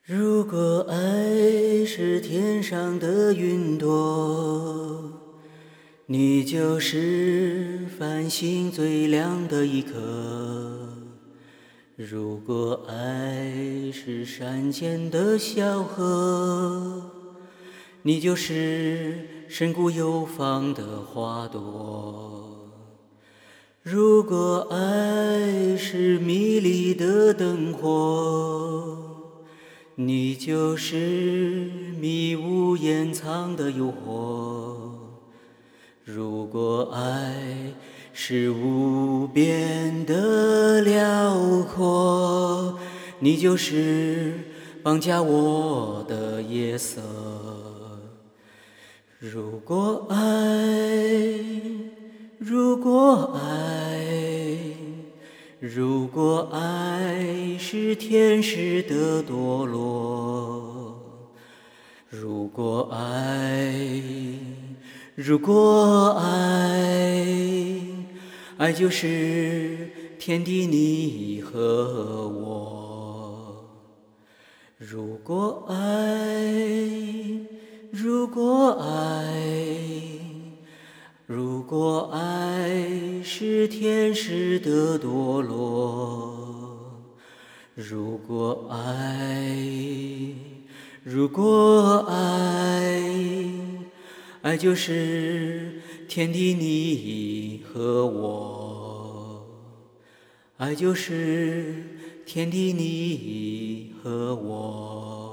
如果爱是天上的云朵，你就是繁星最亮的一颗；如果爱是山间的小河，你就是深谷有芳的花朵；如果爱是迷离的灯火，你就是迷雾掩藏的诱惑；如果爱是无边的辽阔，你就是绑架我的夜色。如果爱，如果爱，如果爱是天使的堕落，如果爱，如果爱，爱就是天地你和我。如果爱，如果爱，如果爱是天使的堕落，如果爱，如果爱，爱就是天地你和我，爱就是天地你和我。